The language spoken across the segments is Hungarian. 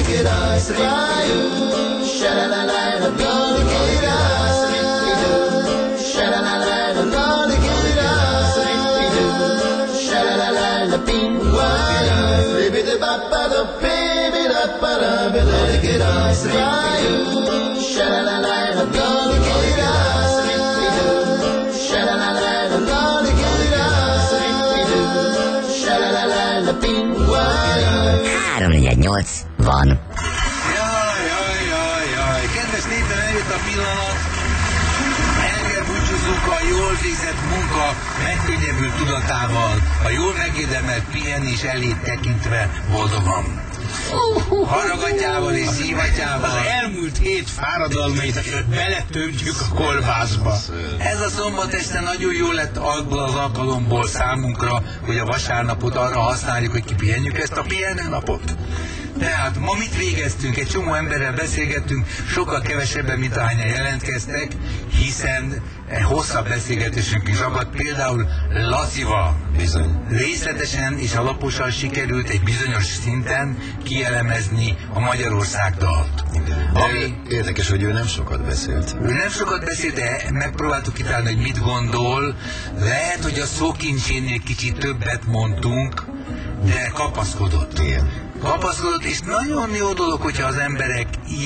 get us right. Sha-la-la-la, gonna get us. Sha-la-la-la, gonna get us. Sha-la-la-la, ping-waya. Baby-da-ba-ba-da, baby-da-ba-da, gonna get us right. Sha-la-la-la, gonna get us. Sha-la-la-la, gonna get us. Sha-la-la-la, ping-waya. 348 van. Jaj, kedves népem, eljött a pillanat. El kell búcsúzzunk a jól végzett munka megkönnyebbült tudatával, a jól megérdemelt pihenés elét tekintve boldogan. Haragatjával és szívatjával Az elmúlt hét fáradalmait beletöntjük a kolbászba. ez a szombat este nagyon jó lett abból az alkalomból számunkra, hogy a vasárnapot arra használjuk, hogy kipihenjük ezt a pihenőnapot. Tehát ma mit végeztünk? Egy csomó emberrel beszélgettünk, sokkal kevesebben, mint ahányan jelentkeztek, hiszen egy hosszabb beszélgetésünk is akadt, például Lacival. Bizony. Részletesen és alaposan sikerült egy bizonyos szinten kielemezni a Magyarország dalt. Ami, Érdekes, hogy ő nem sokat beszélt. ő nem sokat beszélt, de megpróbáltuk kitálni, hogy mit gondol. Lehet, hogy a szókincsénél kicsit többet mondtunk, de kapaszkodott. Igen. Kapaszkodott, és nagyon jó dolog, hogyha az emberek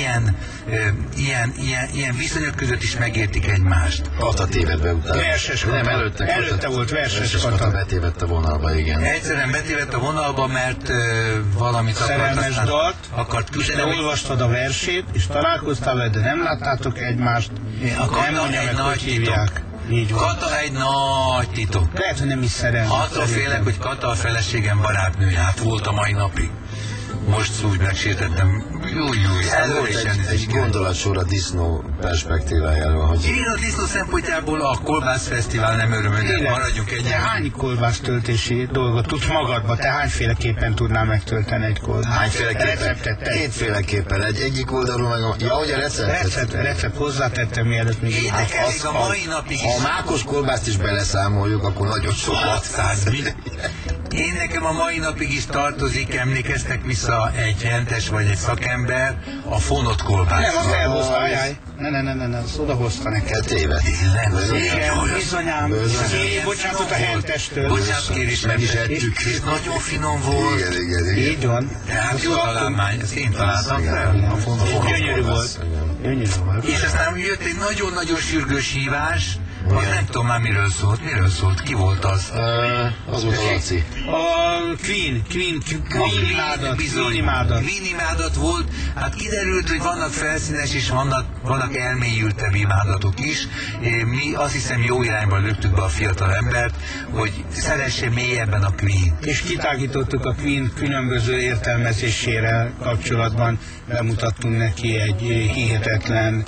ilyen viszonyok között is megértik egymást. Kata téved be utána. Verses Nem, Kata. előtte volt verses Kata Kata. betévett a vonalba, igen. Egyszerűen betévett a vonalba, mert valamit akart, Szerelmes aztán dalt, akart te küldeni. olvastad a versét, és találkoztál vele, de nem láttátok egymást. A Kata Nem mondja egy meg, nagy hogy hívják. Így van. Kata egy nagy titok. Lehet, hogy nem is szerelmes. Attól félek, hogy Kata a feleségem barátnője, hát volt a mai napig. Most úgy megsértettem. Júj, előre is Egy elnézést kérek. gondolatsor a disznó perspektívájáról, hogy Én a disznó szempontjából a Kolbász Fesztivál nem örömönyek, maradjunk Te egy. hány kolbász töltési dolgot tudsz magadba? Te hányféleképpen tudnál megtölteni egy kolbászt? hányféleképpen? Receptet te. Kétféleképpen. Egyik oldalról meg a... Ja, hogy a Recept hozzátettem, mielőtt még Énekel még a mai napig Ha a is. mákos kolbászt is beleszámoljuk, akkor nagyon sokat. 600 millió. Én nekem a mai napig is tartozik, emlékeztek vissza egy hentes vagy egy szakember a fonott Nem, kolbász. azt elhozta, ajaj. Ne, azt odahozta neked. Téved. Igen, bizonyám. Bocsánatot a hentestől. Bocsánat kérés, Meg is ettük. és nagyon finom volt. Igen. Így van. Tehát jó találmány, ezt én találtam fel. A fonott Gyönyörű kolbász. volt. Gyönyörű volt. És aztán jött egy nagyon-nagyon sürgős hívás, az nem tudom már miről szólt, ki volt az? Az volt a Laci. A Queen imádat. Queen imádat volt, hát kiderült, hogy vannak felszínes és vannak elmélyültebb imádatok is. Mi azt hiszem jó irányba löktük be a fiatal embert, hogy szeresse mélyebben a Queen. És kitágítottuk a Queen különböző értelmezésére kapcsolatban, bemutattunk neki egy hihetetlen...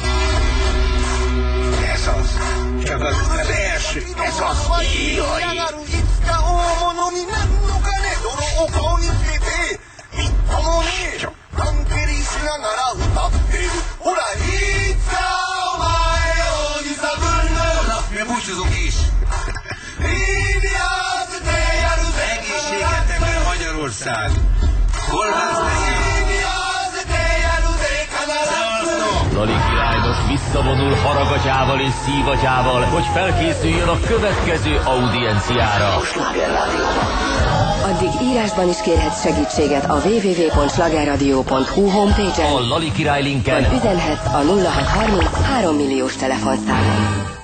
Ez az. Csak az első. Ez az. Jaj. ほら、いつかお前を揺さぶる Na, mi búcsúzunk is! 意味合わせてやるぜ Egészségednek Magyarország! Kolbász legyen! 意味合わせてやるぜ必ず Lali király most visszavonul haragatyával és szívatyával, hogy felkészüljön a következő audienciára. Addig írásban is kérhetsz segítséget a www.slagerradio.hu homepage-en, A Lali király linken vagy üzenhetsz a 0630 3 milliós telefonszámon.